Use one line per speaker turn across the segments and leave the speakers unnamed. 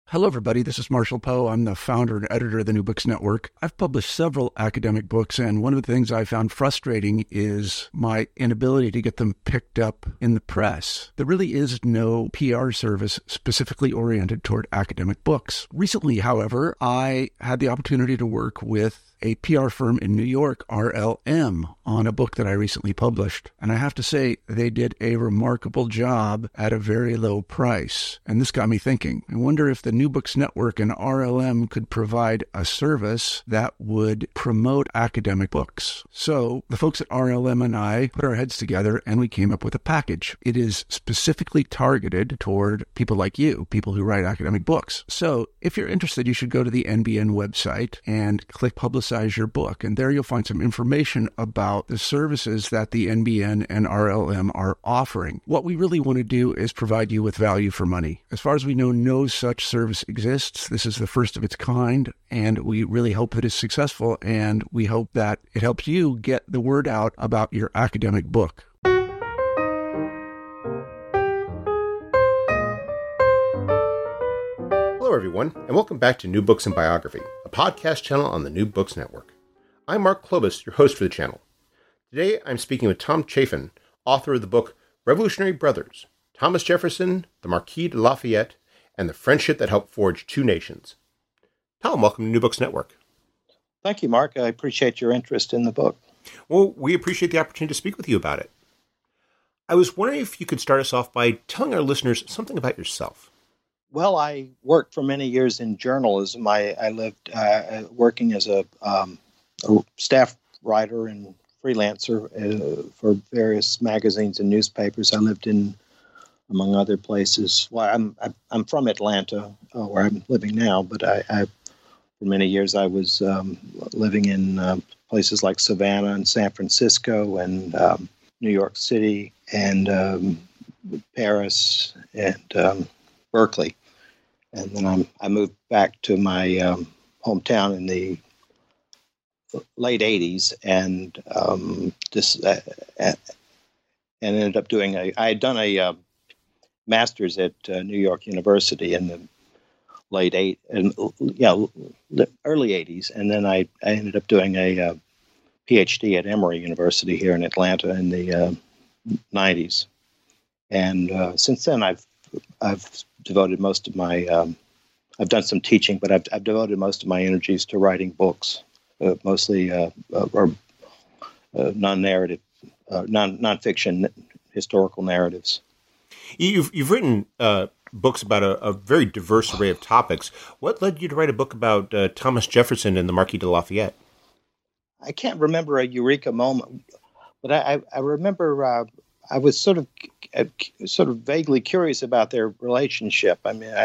Hello, everybody. This is Marshall Poe. I'm the founder and editor of the New Books Network. I've published several academic books, and one of the things I found frustrating is my inability to get them picked up in the press. There really is no PR service specifically oriented toward academic books. Recently, however, I had the opportunity to work with a PR firm in New York, RLM, on a book that I recently published. And I have to say, they did a remarkable job at a very low price. And this got me thinking. I wonder if the New Books Network and RLM could provide a service that would promote academic books. So the folks at RLM and I put our heads together and we came up with a package. It is specifically targeted toward people like you, people who write academic books. So if you're interested, you should go to the NBN website and click Publicize Your Book. And there you'll find some information about the services that the NBN and RLM are offering. What we really want to do is provide you with value for money. As far as we know, no such service exists. This is the first of its kind, and we really hope that it's successful, and we hope that it helps you get the word out about your academic book.
Hello, everyone, and welcome back to New Books and Biography, a podcast channel on the New Books Network. I'm Mark Klobus, your host for the channel. Today, I'm speaking with Tom Chafin, author of the book Revolutionary Brothers, Thomas Jefferson, the Marquis de Lafayette, and the Friendship that Helped Forge Two Nations. Tom, welcome to New Books Network.
Thank you, Mark. I appreciate your interest in the book.
Well, we appreciate the opportunity to speak with you about it. I was wondering if you could start us off by telling our listeners something about yourself.
Well, I worked for many years in journalism. I lived working as a staff writer and freelancer for various magazines and newspapers. I lived in, among other places. Well, I'm from Atlanta, where I'm living now, but I for many years I was living in places like Savannah and San Francisco and New York City and Paris and Berkeley. And then I moved back to my hometown in the late 80s and ended up doing I had done a master's at New York University in the early 80s, and then I ended up doing a PhD at Emory University here in Atlanta in the 90s. And since then I've devoted most of my I've done some teaching, but I've devoted most of my energies to writing books, mostly non-narrative, non-fiction historical narratives.
You've written books about a very diverse array of topics. What led you to write a book about Thomas Jefferson and the Marquis de Lafayette?
I can't remember a eureka moment, but I remember I was sort of vaguely curious about their relationship. I mean,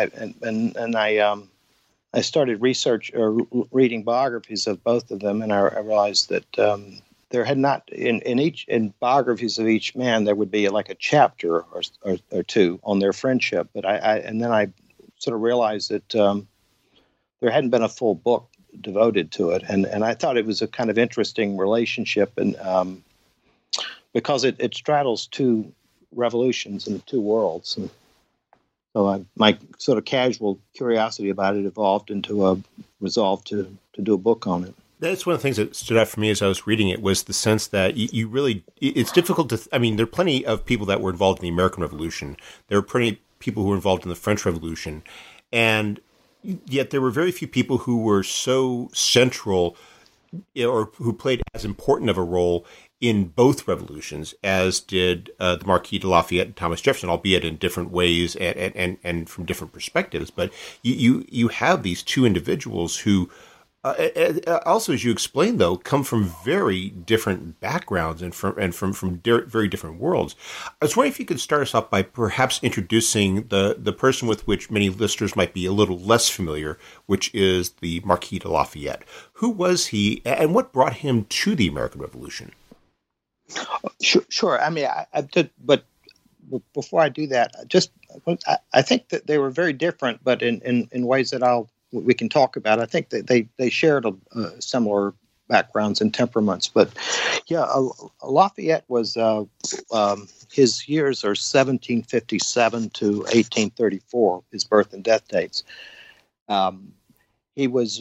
I started reading biographies of both of them, and I realized that there had not in biographies of each man there would be like a chapter or two on their friendship. But then I sort of realized that there hadn't been a full book devoted to it, and I thought it was a kind of interesting relationship, and because it straddles two revolutions and two worlds. And so my sort of casual curiosity about it evolved into a resolve to do a book on it.
That's one of the things that stood out for me as I was reading it was the sense that you really, it's difficult to, I mean, there are plenty of people that were involved in the American Revolution. There are plenty of people who were involved in the French Revolution. And yet there were very few people who were so central or who played as important of a role in both revolutions as did the Marquis de Lafayette and Thomas Jefferson, albeit in different ways and from different perspectives. But you have these two individuals who also, as you explained, though, come from very different backgrounds and from very different worlds. I was wondering if you could start us off by perhaps introducing the person with which many listeners might be a little less familiar, which is the Marquis de Lafayette. Who was he, and what brought him to the American Revolution?
Sure. I mean, I did, but before I do that, I think that they were very different, but in ways that we can talk about. I think that they shared similar backgrounds and temperaments. But yeah, Lafayette was his years are 1757 to 1834, his birth and death dates, He was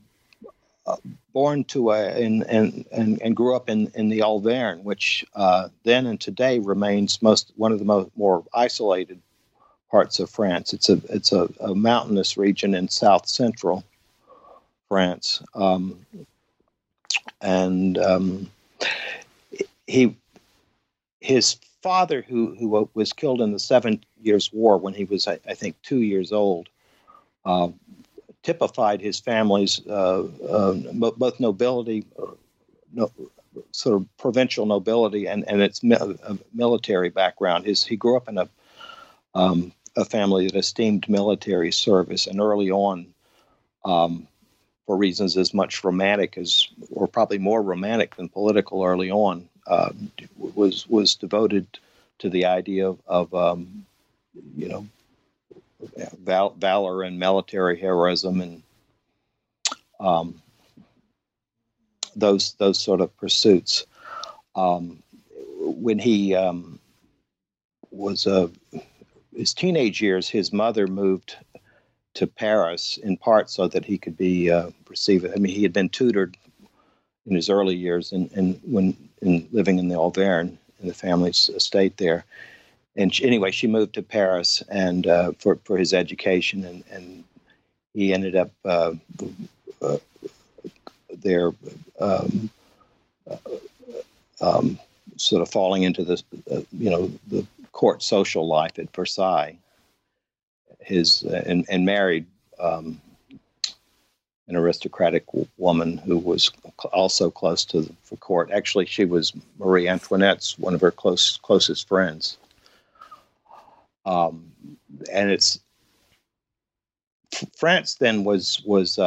born to and grew up in the Auvergne, which then and today remains one of the more isolated parts of France. It's a mountainous region in south central France, his father, who was killed in the 7 Years' War when he was, I think, 2 years old, typified his family's both nobility, sort of provincial nobility, and its military background. He grew up in a family that esteemed military service, and early on, for reasons as much romantic or probably more romantic than political early on, was devoted to the idea of valor and military heroism and those sort of pursuits. When he was his teenage years, his mother moved to Paris in part so that he could be received. I mean, he had been tutored in his early years when living in the Auvergne in the family's estate there. And she moved to Paris and for his education, and he ended up there, sort of falling into the court social life at Versailles. And married an aristocratic woman who was also close to the court. Actually, she was Marie Antoinette's one of her closest friends. And it's France then was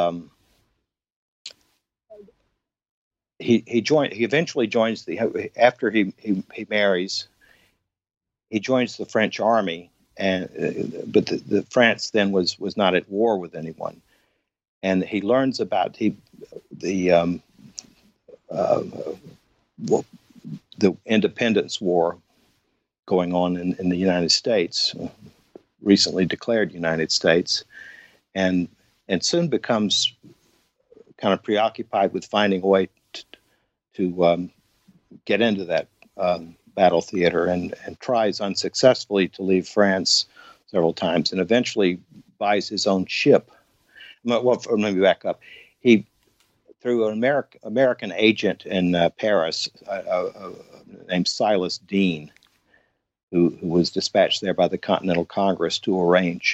he eventually joins after he marries, he joins the French army, but the France then was not at war with anyone, and he learns about the Independence War going on in the United States, recently declared United States, and soon becomes kind of preoccupied with finding a way to get into that battle theater, and tries unsuccessfully to leave France several times, and eventually buys his own ship. Well, let me back up. He, through an American agent in Paris named Silas Deane, who was dispatched there by the Continental Congress to arrange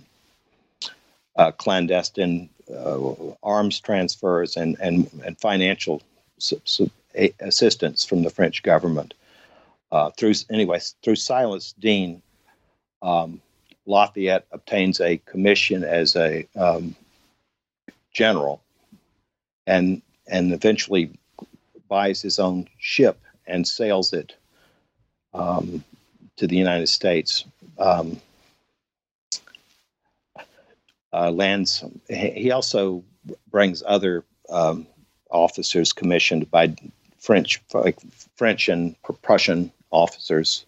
clandestine arms transfers and financial assistance from the French government. Through Silas Deane, Lafayette obtains a commission as a general, and eventually buys his own ship and sails it to the United States. Lands. He also brings other officers commissioned by French and Prussian officers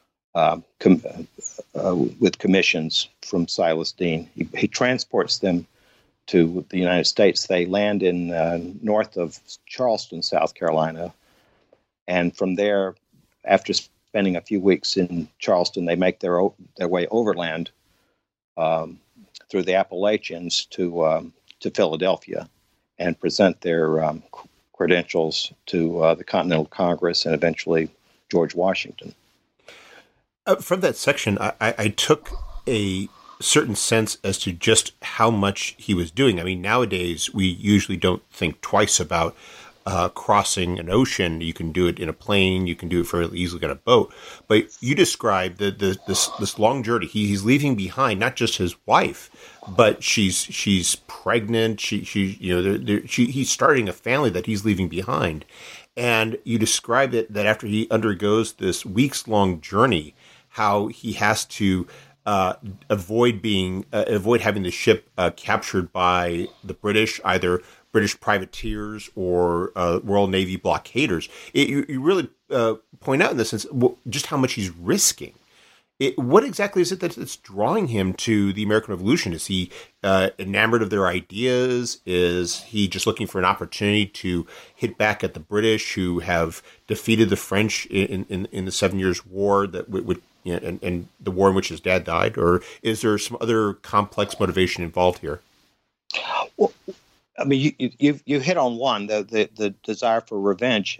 with commissions from Silas Deane. He transports them to the United States. They land in north of Charleston, South Carolina, and from there, after spending a few weeks in Charleston, they make their way overland through the Appalachians to Philadelphia and present their credentials to the Continental Congress and eventually George Washington.
From that section, I took a certain sense as to just how much he was doing. I mean, nowadays, we usually don't think twice about crossing an ocean. You can do it in a plane. You can do it fairly easily on a boat. But you described this long journey. He's leaving behind not just his wife, but she's pregnant. He's starting a family that he's leaving behind. And you described it that after he undergoes this weeks-long journey, how he has to avoid having the ship captured by the British, either British privateers or Royal Navy blockaders. You really point out in this sense just how much he's risking What exactly is it that's drawing him to the American Revolution? Is he enamored of their ideas? Is he just looking for an opportunity to hit back at the British, who have defeated the French in the 7 Years' War that would and the war in which his dad died? Or is there some other complex motivation involved here?
Well, I mean, you hit on one, the desire for revenge.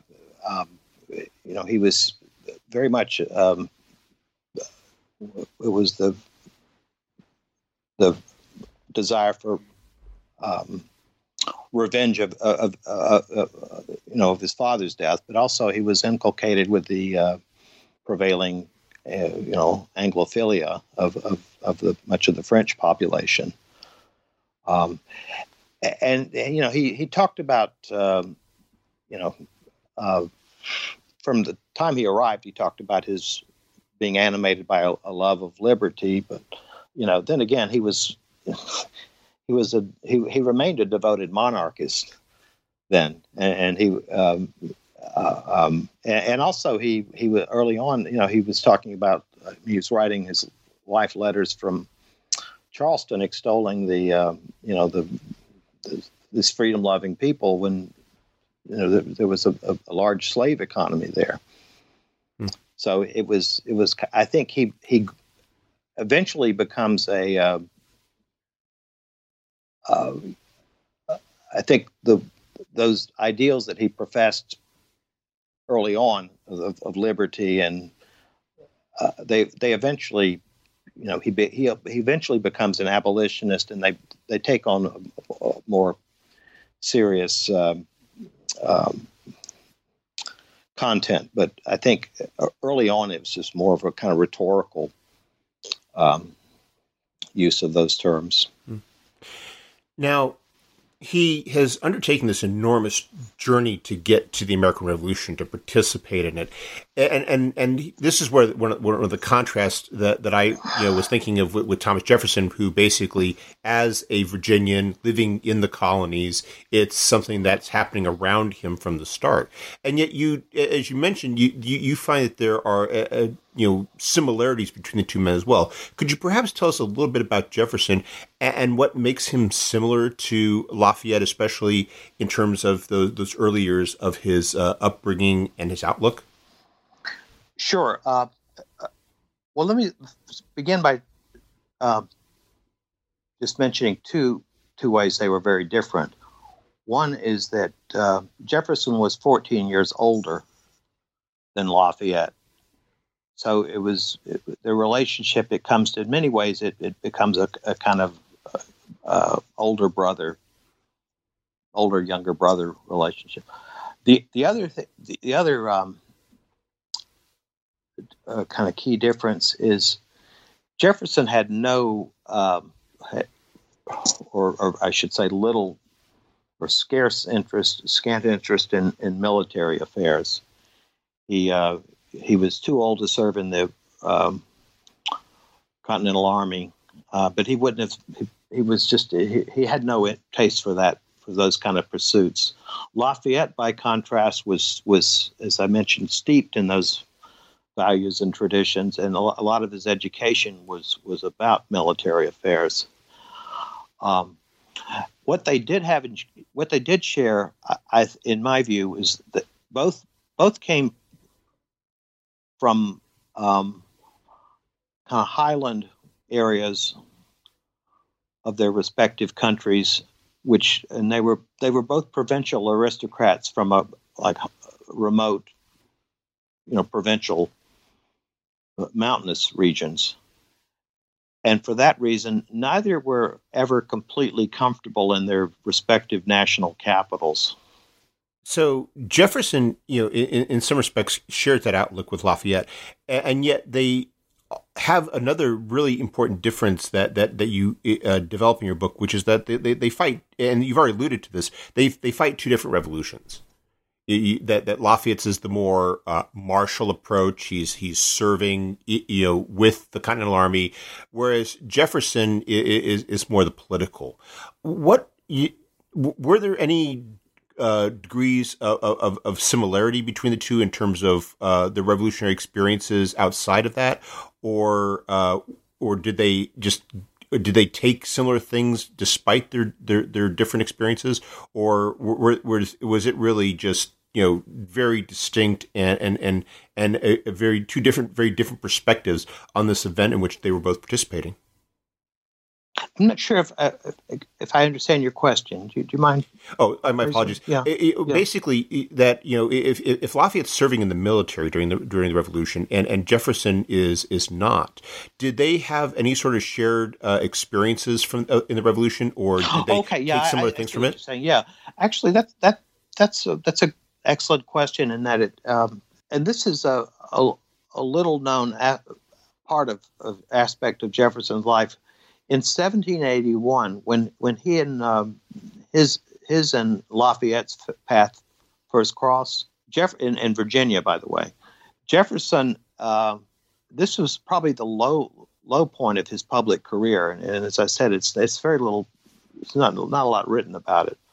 He was very much. It was the desire for revenge of his father's death, but also he was inculcated with the prevailing Anglophilia of much of the French population. He talked about from the time he arrived, he talked about his being animated by a love of liberty, but then again he remained a devoted monarchist then, and also he was early on. He was talking about he was writing his life letters from Charleston, extolling this freedom-loving people when there was a large slave economy there. So it was. I think he eventually becomes a. I think those ideals that he professed early on of liberty, and they eventually, he eventually becomes an abolitionist, and they take on a more serious content. But I think early on it was just more of a kind of rhetorical use of those terms.
Now, he has undertaken this enormous journey to get to the American Revolution, to participate in it, and this is where one of the contrasts that I was thinking of with Thomas Jefferson, who basically, as a Virginian living in the colonies, it's something that's happening around him from the start, and yet as you mentioned, you find that there are similarities between the two men as well. Could you perhaps tell us a little bit about Jefferson and what makes him similar to Lafayette, especially in terms of those early years of his upbringing and his outlook?
Sure. Well, let me begin by just mentioning two ways they were very different. One is that Jefferson was 14 years older than Lafayette. So the relationship, it comes to, in many ways, it becomes a kind of older younger brother relationship. The other kind of key difference is Jefferson had no, or I should say little or scant interest in military affairs. He was too old to serve in the Continental Army, but he wouldn't have. He had no taste for those kind of pursuits. Lafayette, by contrast, was as I mentioned, steeped in those values and traditions, and a lot of his education was about military affairs. What they did share, in my view, is that both came from kind of highland areas of their respective countries, and they were both provincial aristocrats from a remote, provincial mountainous regions. And for that reason, neither were ever completely comfortable in their respective national capitals.
So Jefferson, in some respects, shares that outlook with Lafayette, and yet they have another really important difference that you develop in your book, which is that they fight, and you've already alluded to this. They fight two different revolutions. That Lafayette's is the more martial approach. He's serving with the Continental Army, whereas Jefferson is more the political. Were there any degrees of similarity between the two in terms of the revolutionary experiences outside of that, or did they take similar things despite their different experiences, or was it really just very distinct and a very different perspectives on this event in which they were both participating?
I'm not sure if I understand your question. Do you mind?
Oh, my apologies.
Yeah.
Basically, that if Lafayette's serving in the military during the Revolution and Jefferson is not, did they have any sort of shared experiences from in the Revolution, or did they take similar things from it?
Yeah, actually, that's a excellent question. In that and this is a little known part of aspect of Jefferson's life. In 1781, when he and his and Lafayette's path first crossed, in Virginia, by the way, Jefferson, this was probably the low point of his public career, and as I said, it's very little, it's not a lot written about it,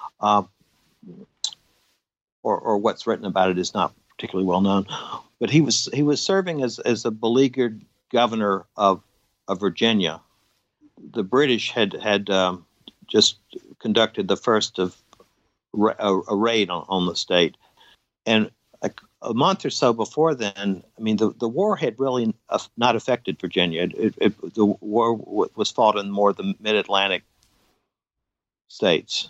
or what's written about it is not particularly well known. But he was serving as a beleaguered governor of Virginia. The British had just conducted the first of a raid on the state, and a month or so before then, I mean, the war had really not affected Virginia. The war was fought in more the mid-Atlantic states,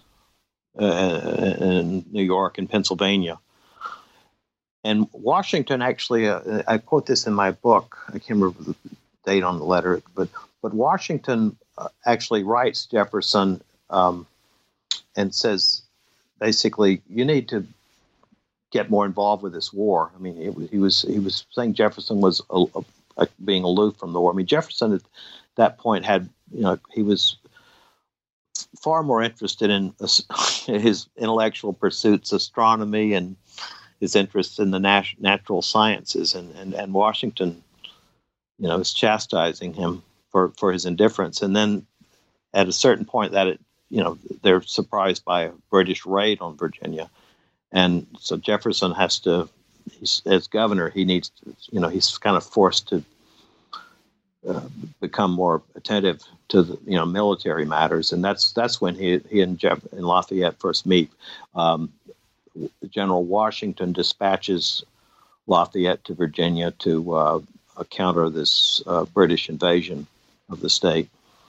in New York and Pennsylvania. And Washington actually, I quote this in my book. I can't remember the date on the letter, but Washington actually writes Jefferson and says, basically, you need to get more involved with this war. I mean, he was saying Jefferson was being aloof from the war. I mean, Jefferson at that point had, he was far more interested in his intellectual pursuits, astronomy, and his interests in the natural sciences, and Washington, is chastising him for his indifference. And then at a certain point they're surprised by a British raid on Virginia. And so Jefferson has to, as governor, he needs to, he's kind of forced to become more attentive to the, military matters. And that's when he and Lafayette first meet. General Washington dispatches Lafayette to Virginia to counter this British invasion of the state.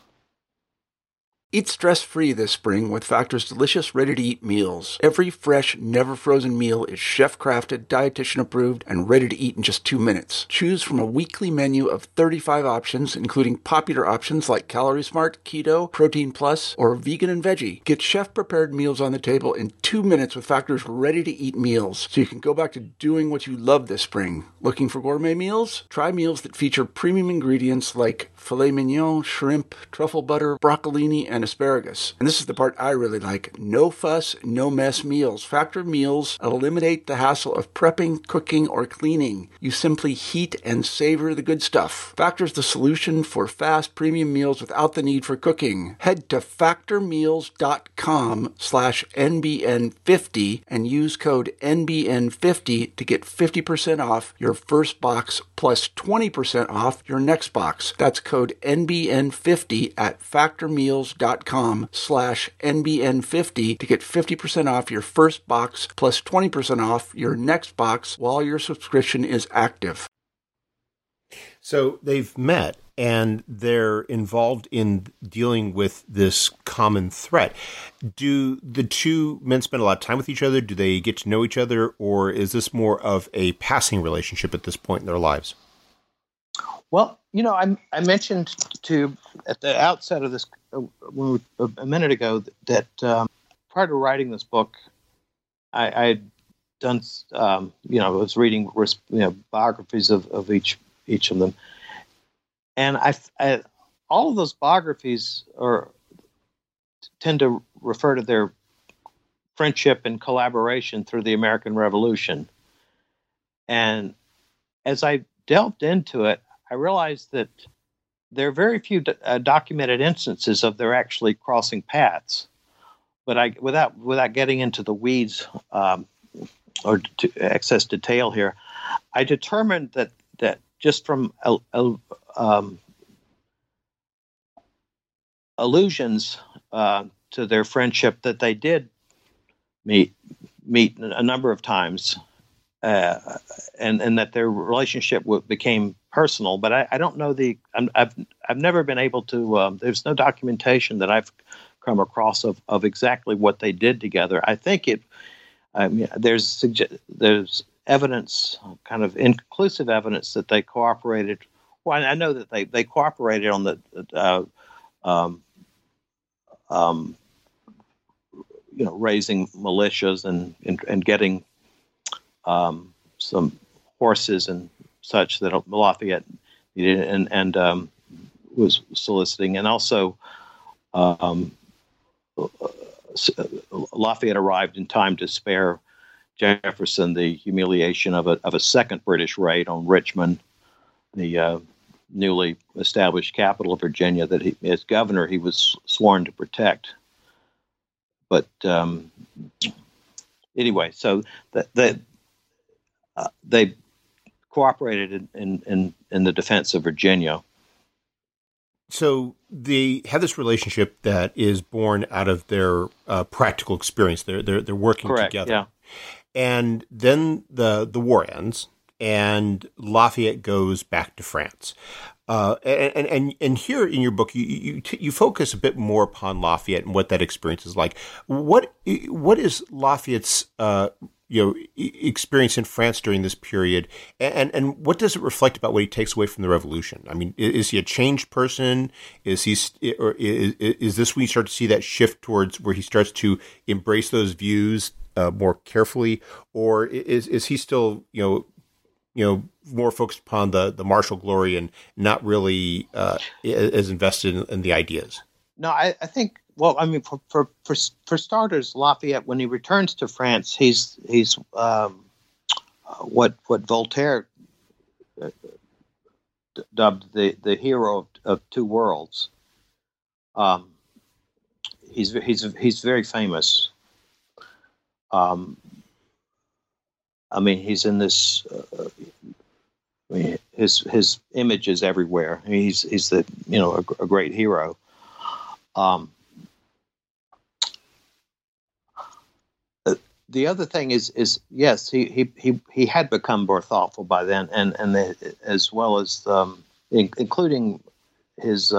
Eat stress-free this spring with Factor's delicious, ready-to-eat meals. Every fresh, never-frozen meal is chef-crafted, dietitian-approved, and ready to eat in just 2 minutes. Choose from a weekly menu of 35 options, including popular options like Calorie Smart, Keto, Protein Plus, or Vegan and Veggie. Get chef-prepared meals on the table in 2 minutes with Factor's ready-to-eat meals, so you can go back to doing what you love this spring. Looking for gourmet meals? Try meals that feature premium ingredients like filet mignon, shrimp, truffle butter, broccolini, and asparagus. And this is the part I really like. No fuss, no mess meals. Factor meals eliminate the hassle of prepping, cooking, or cleaning. You simply heat and savor the good stuff. Factor's the solution for fast premium meals without the need for cooking. Head to factormeals.com/NBN50 and use code NBN50 to get 50% off your first box plus 20% off your next box. That's code NBN50 at factormeals.com/NBN50 to get 50% off your first box plus 20% off your next box while your subscription is active.
So they've met and they're involved in dealing with this common threat. Do the two men spend a lot of time with each other? Do they get to know each other? Or is this more of a passing relationship at this point in their lives?
Well, I mentioned at the outset of this a minute ago that prior to writing this book, I had done, I was reading, biographies of each of them, and I all of those biographies tend to refer to their friendship and collaboration through the American Revolution, and as I delved into it, I realized that there are very few documented instances of their actually crossing paths. But without getting into the weeds or to excess detail here, I determined that just from allusions to their friendship that they did meet a number of times, and that their relationship became personal. But I don't know I've never been able to. There's no documentation that I've come across of exactly what they did together. I think there's evidence, kind of inconclusive evidence, that they cooperated. Well, I know that they cooperated on the raising militias and getting some horses and such that Lafayette needed and was soliciting, and also Lafayette arrived in time to spare Jefferson the humiliation of a second British raid on Richmond, the newly established capital of Virginia that as governor he was sworn to protect. But anyway, so they cooperated in the defense of Virginia.
So they have this relationship that is born out of their practical experience. They're working
Correct,
together.
Yeah.
And then the war ends, and Lafayette goes back to France. And here in your book, you focus a bit more upon Lafayette and what that experience is like. What is Lafayette's experience in France during this period, and what does it reflect about what he takes away from the revolution? I mean, is he a changed person? Is this when you start to see that shift towards where he starts to embrace those views more carefully, or is he still more focused upon the martial glory and not really as invested in the ideas?
No, I think. Well, I mean, for starters, Lafayette, when he returns to France, he's what Voltaire dubbed the hero of two worlds. He's very famous. I mean, he's in this. His image is everywhere. I mean, he's a great hero. The other thing is yes, he had become more thoughtful by then, and as well as including his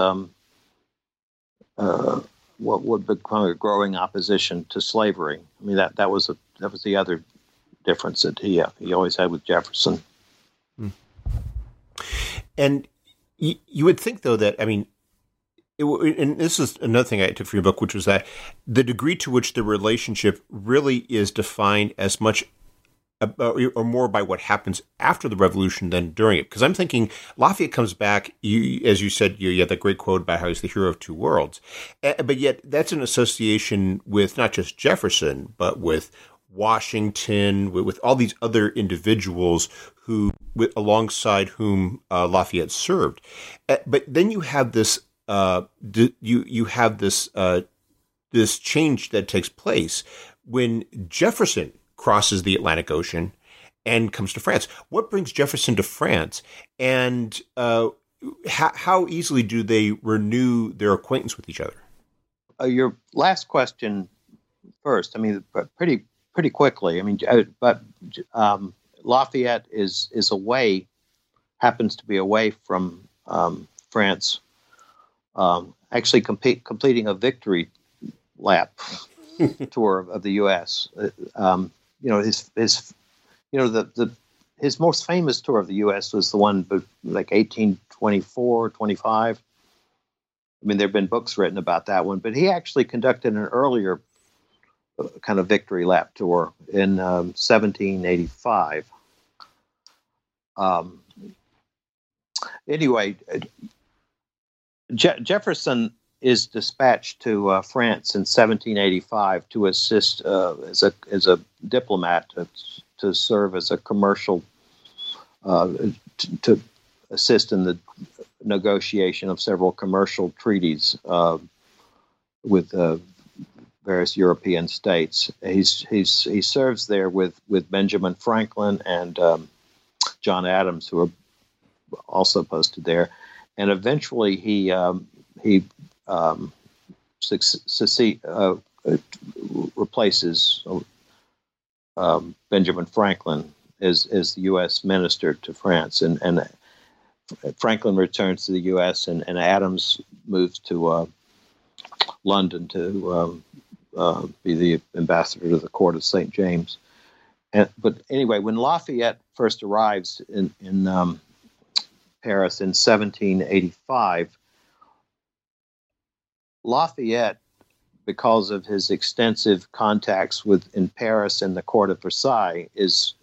what would become a growing opposition to slavery. I mean that was the other difference that he always had with Jefferson.
And you would think, though, that, I mean, and this is another thing I took from your book, which was that the degree to which the relationship really is defined as much or more by what happens after the revolution than during it. Because I'm thinking Lafayette comes back, as you said, you had that great quote about how he's the hero of two worlds. But yet that's an association with not just Jefferson, but with Washington, with all these other individuals alongside whom Lafayette served. But then you have this this change that takes place when Jefferson crosses the Atlantic Ocean and comes to France. What brings Jefferson to France, and how easily do they renew their acquaintance with each other?
Your last question first. I mean, pretty quickly. I mean, but Lafayette happens to be away from France. Actually completing a victory lap tour of the U.S. His most famous tour of the U.S. was the one like 1824, 25. I mean, there have been books written about that one, but he actually conducted an earlier kind of victory lap tour in 1785. Anyway, Jefferson is dispatched to France in 1785 to assist as a diplomat to serve as a commercial to assist in the negotiation of several commercial treaties with various European states. He serves there with Benjamin Franklin and John Adams, who are also posted there, and eventually he replaces Benjamin Franklin as the U.S. minister to France, and Franklin returns to the U.S. and Adams moves to London to be the ambassador to the court of St. James. But anyway, when Lafayette first arrives in Paris in 1785, Lafayette, because of his extensive contacts in Paris and the court of Versailles, is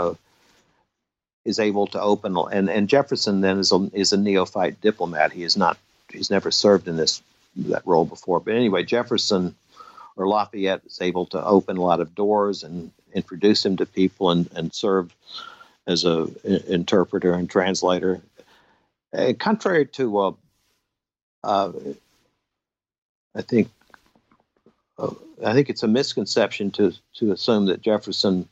able to open. And Jefferson then is a neophyte diplomat. He's never served in that role before. But anyway, Jefferson or Lafayette is able to open a lot of doors and introduce him to people and serve as an interpreter and translator. Contrary to, I think it's a misconception to assume that Jefferson's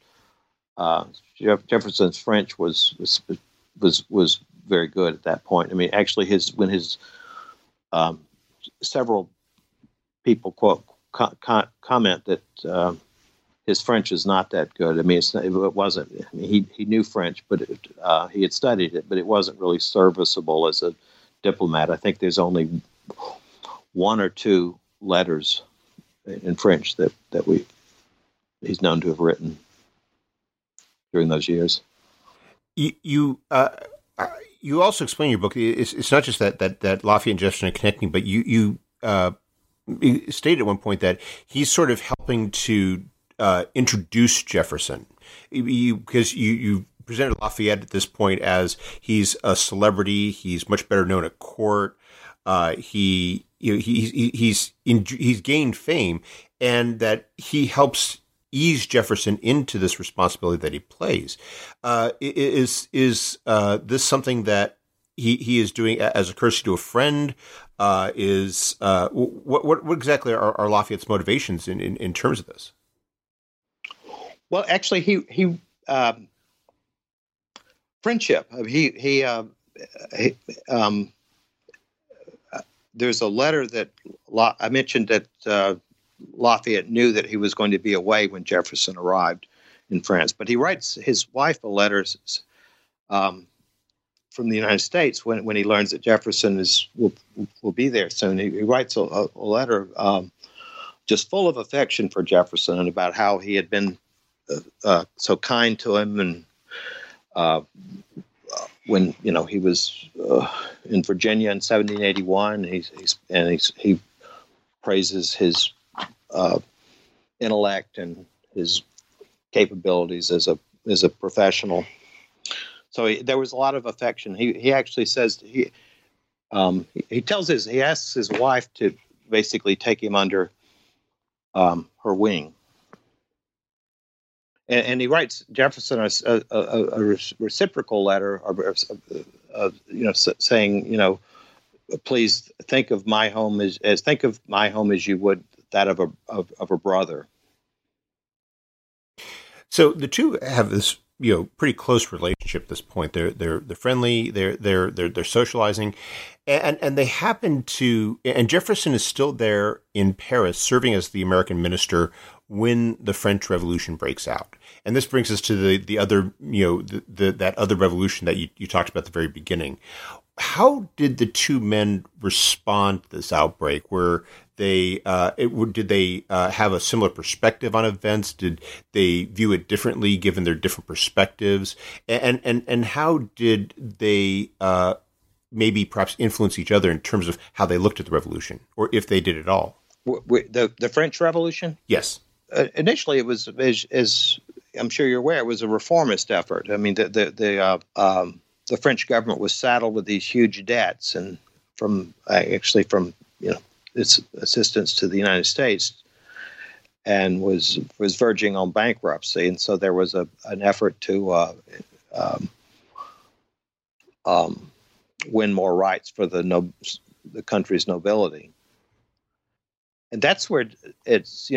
French was very good at that point. I mean, actually, when his several people comment that his French is not that good. I mean, it wasn't. I mean, he knew French, but he had studied it, but it wasn't really serviceable as a diplomat. I think there's only one or two letters in French that he's known to have written during those years.
You also explain in your book. It's not just that Lafayette and Jefferson are connecting, but you stated at one point that he's sort of helping to introduce Jefferson, because you presented Lafayette at this point as he's a celebrity. He's much better known at court. He's gained fame, and that he helps ease Jefferson into this responsibility that he plays. Is this something that he is doing as a courtesy to a friend? What exactly are Lafayette's motivations in terms of this?
Well, actually, he friendship. There's a letter that I mentioned that Lafayette knew that he was going to be away when Jefferson arrived in France, but he writes his wife a letter from the United States when he learns that Jefferson will be there soon. He writes a letter just full of affection for Jefferson and about how he had been so kind to him, and when he was in Virginia in 1781, he praises his intellect and his capabilities as a professional. So there was a lot of affection. He actually says he asks his wife to basically take him under her wing. And he writes Jefferson a reciprocal letter, saying, please think of my home as you would that of a brother.
So the two have this pretty close relationship at this point. They're friendly. They're socializing, and they happen to. And Jefferson is still there in Paris, serving as the American minister when the French Revolution breaks out. And this brings us to the other, that other revolution that you talked about at the very beginning. How did the two men respond to this outbreak? Did they have a similar perspective on events? Did they view it differently given their different perspectives? And how did they maybe perhaps influence each other in terms of how they looked at the revolution, or if they did at all?
The French Revolution?
Yes.
Initially, it was, as I'm sure you're aware, it was a reformist effort. I mean, the French government was saddled with these huge debts, and from its assistance to the United States, and was verging on bankruptcy. And so there was an effort to win more rights for the country's nobility. And that's where it's,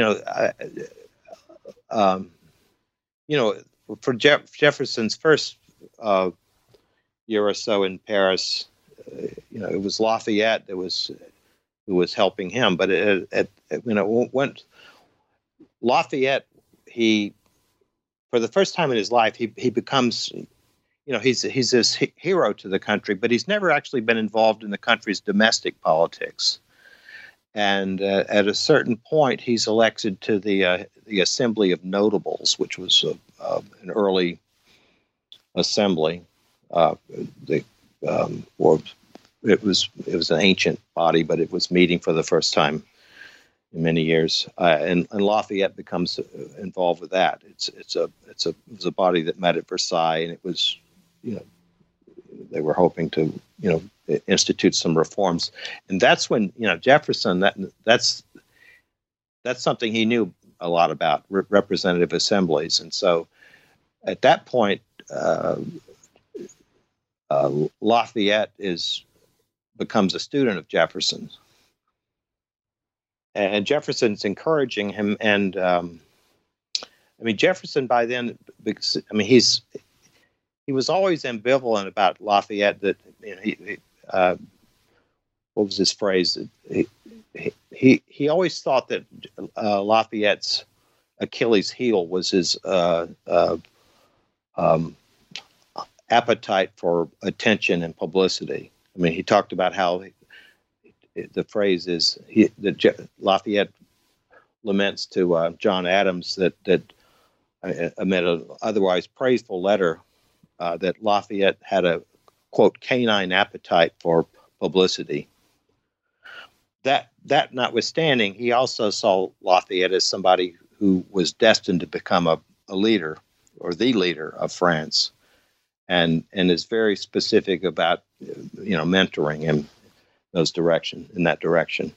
for Jefferson's first year or so in Paris, it was Lafayette who was helping him. But when Lafayette, for the first time in his life, he becomes, he's this hero to the country, but he's never actually been involved in the country's domestic politics. And at a certain point, he's elected to the Assembly of Notables, which was an early assembly. It was an ancient body, but it was meeting for the first time in many years. And Lafayette becomes involved with that. It was a body that met at Versailles, and it was, they were hoping to, institute some reforms. And that's when, Jefferson, that's something he knew a lot about, representative assemblies. And so at that point, Lafayette becomes a student of Jefferson. And Jefferson's encouraging him. And Jefferson by then, he was always ambivalent about Lafayette. That what was his phrase? He always thought that Lafayette's Achilles' heel was his appetite for attention and publicity. He talked about how the phrase is that Lafayette laments to John Adams that amid an otherwise praiseful letter that Lafayette had a, quote, canine appetite for publicity. That notwithstanding, he also saw Lafayette as somebody who was destined to become a leader, or the leader of France, and is very specific about mentoring him in that direction.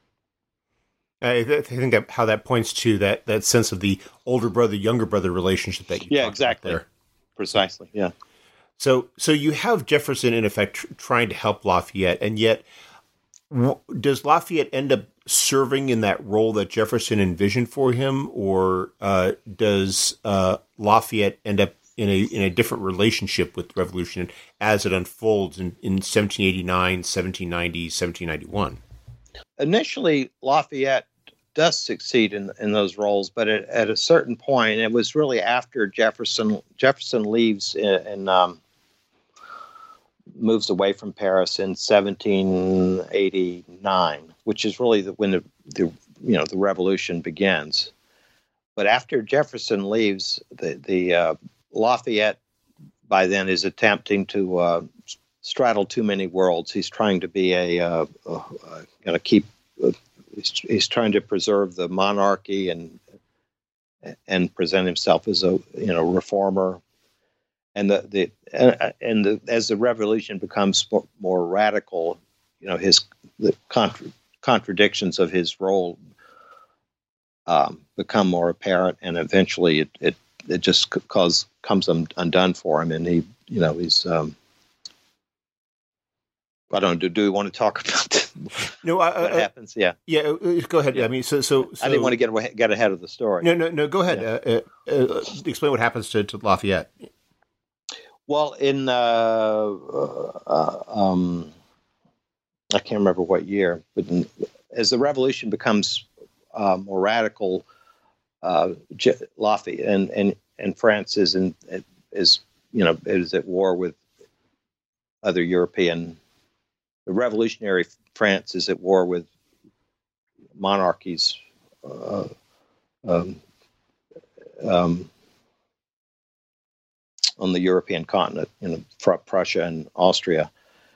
I think that how that points to that sense of the older brother younger brother relationship that you talked about there.
Precisely, yeah.
So you have Jefferson in effect trying to help Lafayette, and yet does Lafayette end up serving in that role that Jefferson envisioned for him, or does Lafayette end up in a different relationship with the revolution as it unfolds in 1789, 1790, 1791? Initially,
Lafayette does succeed in those roles, but at a certain point, it was really after Jefferson leaves and moves away from Paris in 1789, which is really when the revolution begins. But after Jefferson leaves, the Lafayette by then is attempting to straddle too many worlds. He's trying to be he's trying to preserve the monarchy and present himself as a reformer. And as the revolution becomes more radical, the contradictions of his role become more apparent, and eventually it just comes undone for him, and he's. I don't know. Do we want to talk about that?
No,
what happens? Yeah,
Go ahead. Yeah. So
I didn't want to get ahead of the story.
No. Go ahead. Yeah. Explain what happens to Lafayette.
Well, I can't remember what year, but as the revolution becomes more radical, Lafayette and France is at war with other European. The revolutionary France is at war with monarchies on the European continent, Prussia and Austria.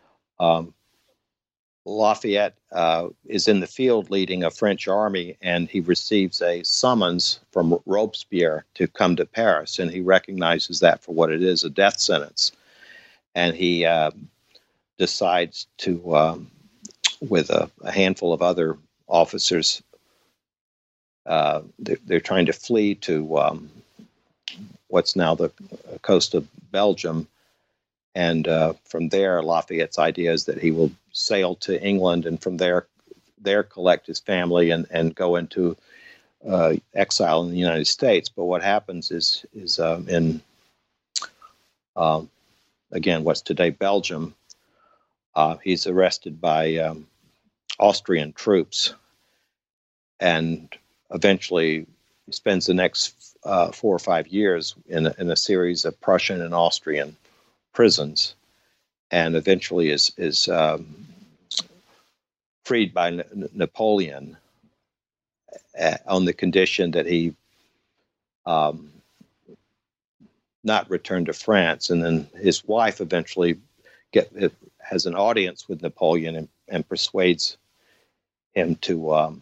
Lafayette is in the field leading a French army, and he receives a summons from Robespierre to come to Paris, and he recognizes that for what it is, a death sentence. And he decides to, with a handful of other officers, they're trying to flee to what's now the coast of Belgium. And from there, Lafayette's idea is that he will sail to England, and from there collect his family and go into exile in the United States. But what happens is in again, what's today Belgium. He's arrested by Austrian troops, and eventually spends the next 4 or 5 years in a series of Prussian and Austrian prisons, and eventually is freed by Napoleon on the condition that he not return to France. And then his wife eventually has an audience with Napoleon and persuades him to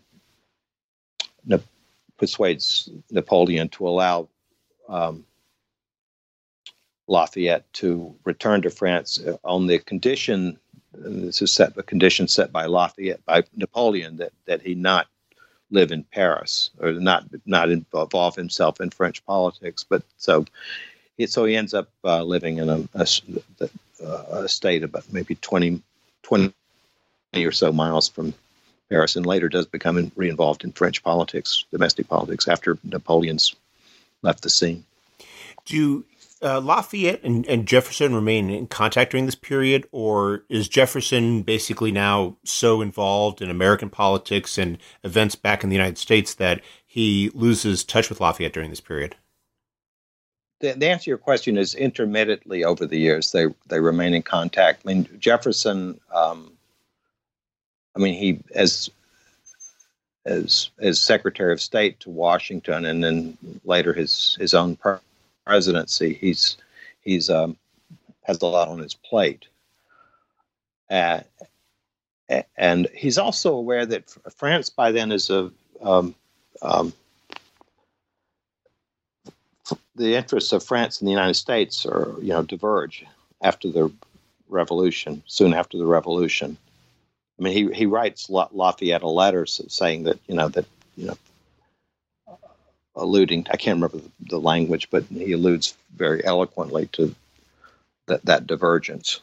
persuades Napoleon to allow Lafayette to return to France on the condition. This is the condition set by Lafayette, by Napoleon, that he not live in Paris or not involve himself in French politics. But so he ends up living in a state about maybe 20 or so miles from Paris, and later does become re-involved in French politics, domestic politics, after Napoleon's left the scene.
Do Lafayette and Jefferson remain in contact during this period, or is Jefferson basically now so involved in American politics and events back in the United States that he loses touch with Lafayette during this period?
The answer to your question is intermittently over the years. They remain in contact. I mean, Jefferson, he as Secretary of State to Washington, and then later his own presidency, he's has a lot on his plate, and he's also aware that France by then is the interests of France and the United States are diverge after the Revolution. Soon after the Revolution, I mean, he writes Lafayette a letter saying that alluding, I can't remember the language, but he alludes very eloquently to that divergence.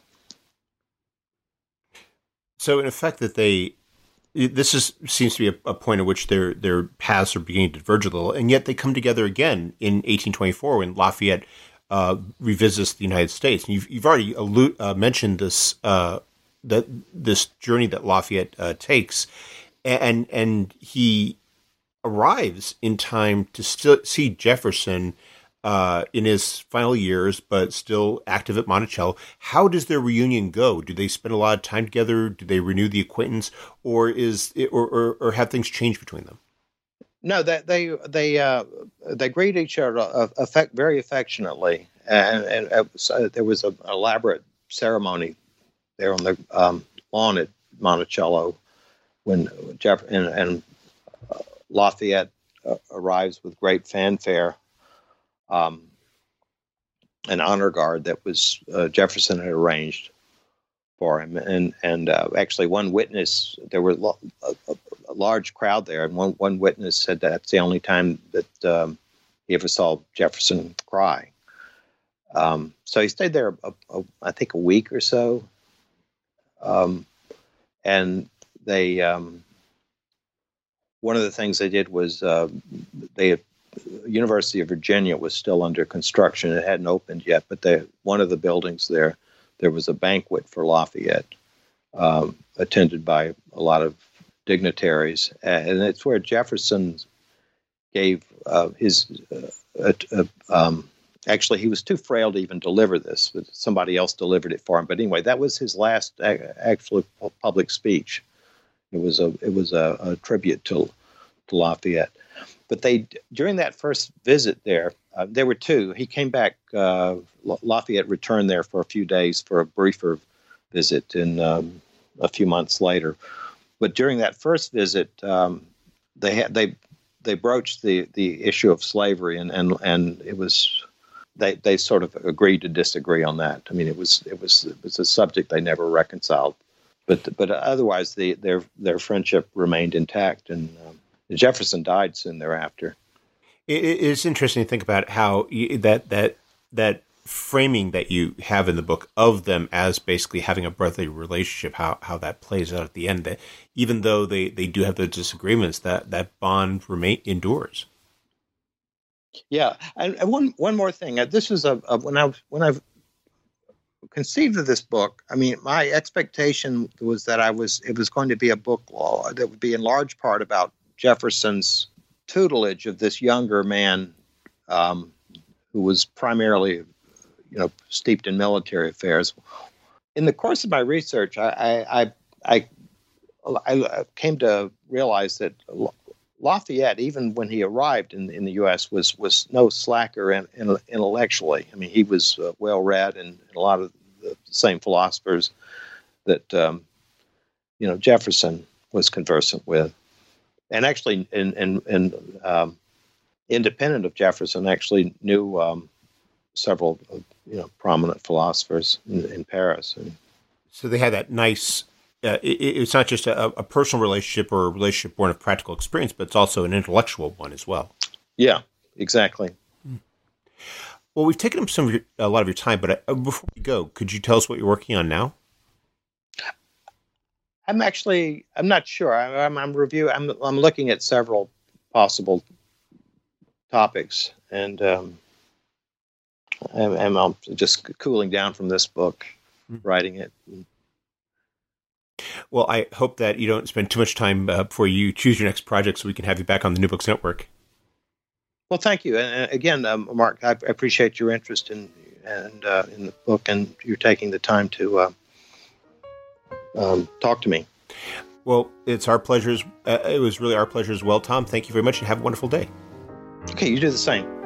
So, in effect, seems to be a point at which their paths are beginning to diverge a little, and yet they come together again in 1824 when Lafayette revisits the United States. And you've already mentioned this this journey that Lafayette takes, and he arrives in time to still see Jefferson in his final years, but still active at Monticello. How does their reunion go? Do they spend a lot of time together? Do they renew the acquaintance, or or have things changed between them?
No, they greet each other very affectionately, and there was an elaborate ceremony there on the lawn at Monticello when Lafayette arrives with great fanfare. An honor guard that was Jefferson had arranged for him, and actually one witness, there were a large crowd there, and one witness said that's the only time that he ever saw Jefferson cry. So he stayed there, I think, a week or so, and they one of the things they did was University of Virginia was still under construction. It hadn't opened yet, but one of the buildings there was a banquet for Lafayette, attended by a lot of dignitaries, and it's where Jefferson gave his. Actually, he was too frail to even deliver this, but somebody else delivered it for him. But anyway, that was his last actual public speech. It was a tribute to Lafayette. But during that first visit there were two. He came back. Lafayette returned there for a few days for a briefer visit, in a few months later. But during that first visit, they broached the issue of slavery, and it was they sort of agreed to disagree on that. I mean, it was a subject they never reconciled. But otherwise, their friendship remained intact, and Jefferson died soon thereafter.
It's interesting to think about how that framing that you have in the book of them as basically having a brotherly relationship, how that plays out at the end. That even though they do have those disagreements, that bond endures.
Yeah, and one more thing. This is when I conceived of this book, I mean, my expectation was that it was going to be a book that would be in large part about Jefferson's tutelage of this younger man who was primarily, steeped in military affairs. In the course of my research, I came to realize that Lafayette, even when he arrived in the U.S., was no slacker intellectually. I mean, he was well read and a lot of the same philosophers that Jefferson was conversant with, and actually, independent of Jefferson, actually knew several prominent philosophers in Paris.
So they had that nice. It's not just a personal relationship or a relationship born of practical experience, but it's also an intellectual one as well.
Yeah, exactly.
Well, we've taken up a lot of your time, but before we go, could you tell us what you're working on now?
I'm not sure. I'm looking at several possible topics, and I'm just cooling down from this book, writing it.
Well, I hope that you don't spend too much time before you choose your next project so we can have you back on the New Books Network. Well,
thank you. And again, Mark, I appreciate your interest in the book, and you're taking the time to talk to me.
Well, it's our pleasure. It was really our pleasure as well, Tom. Thank you very much, and have a wonderful day.
Okay, you do the same.